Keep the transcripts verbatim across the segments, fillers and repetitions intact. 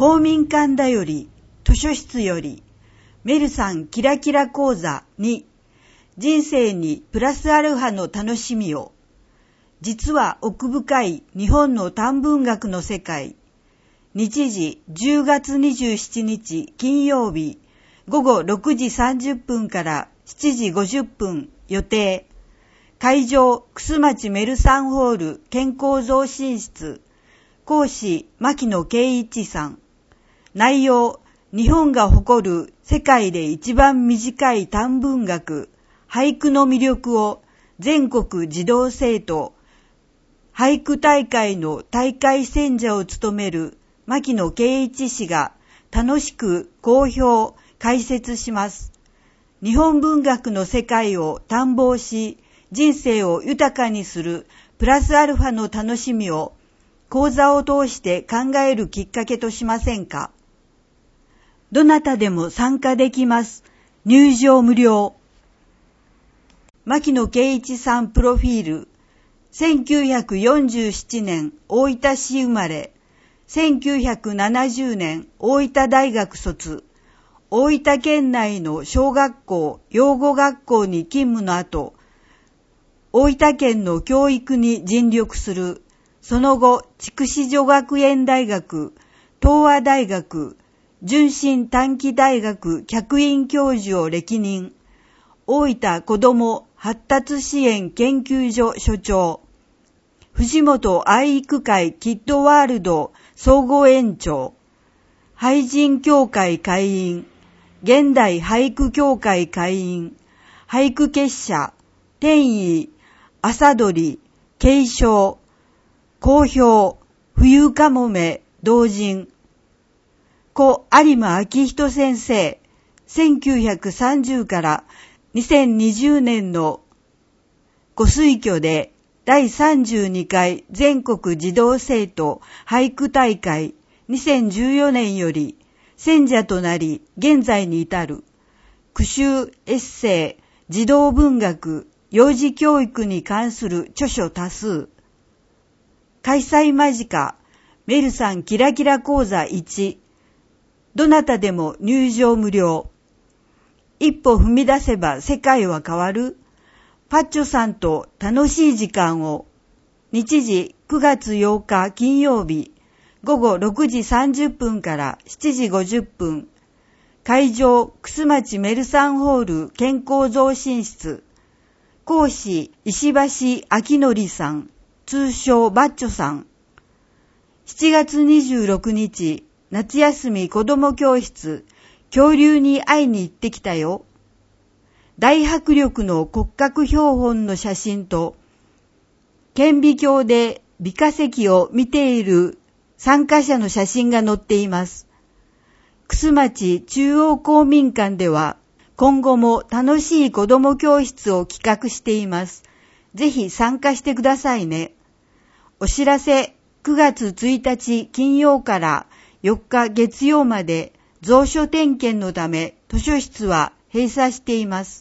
公民館だより図書室よりメルさんキラキラ講座に人生にプラスアルファの楽しみを。実は奥深い日本の短文学の世界。日時じゅうがつにじゅうしちにち金曜日ごごろくじさんじゅっぷんからしちじごじゅっぷん予定。会場楠町メルサンホール健康増進室。講師牧野圭一さん。内容日本が誇る世界で一番短い短文学俳句の魅力を全国児童生徒俳句大会の大会選者を務める牧野圭一氏が楽しく講評解説します。日本文学の世界を探訪し人生を豊かにするプラスアルファの楽しみを講座を通して考えるきっかけとしませんか。どなたでも参加できます。入場無料。牧野圭一さんプロフィール。せんきゅうひゃくよんじゅうななねん大分市生まれ。せんきゅうひゃくななじゅうねん大分大学卒。大分県内の小学校、養護学校に勤務の後、大分県の教育に尽力する。その後、筑紫女学園大学、東亜大学、純真短期大学客員教授を歴任。大分子ども発達支援研究所所長。藤本愛育会キッドワールド総合園長。俳人協会会員。現代俳句協会会員。俳句結社。天意。朝鳥。継承。好評。冬かもめ。同人。故有馬昭人先生。せんきゅうひゃくさんじゅうからにせんにじゅうねんのご推挙でだいさんじゅうにかい全国児童生徒俳句大会にせんじゅうよねんより選者となり現在に至る句集エッセイ児童文学幼児教育に関する著書多数。開催間近メルさんキラキラ講座いち。どなたでも入場無料。一歩踏み出せば世界は変わる。パッチョさんと楽しい時間を。日時くがつようか金曜日ごごろくじさんじゅっぷんからしちじごじゅっぷん。会場楠町メルサンホール健康増進室。講師石橋明則さん。通称バッチョさん。しちがつにじゅうろくにち夏休み子ども教室、恐竜に会いに行ってきたよ。大迫力の骨格標本の写真と、顕微鏡で微化石を見ている参加者の写真が載っています。楠町中央公民館では、今後も楽しい子ども教室を企画しています。ぜひ参加してくださいね。お知らせ、くがつついたち金曜からよっか月曜まで蔵書点検のため図書室は閉鎖しています。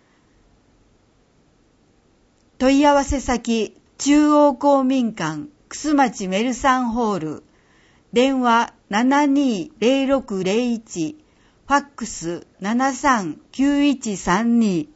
問い合わせ先中央公民館楠町メルサンホール電話 ななにーぜろろくぜろいち ファックス ななさんきゅういちさんに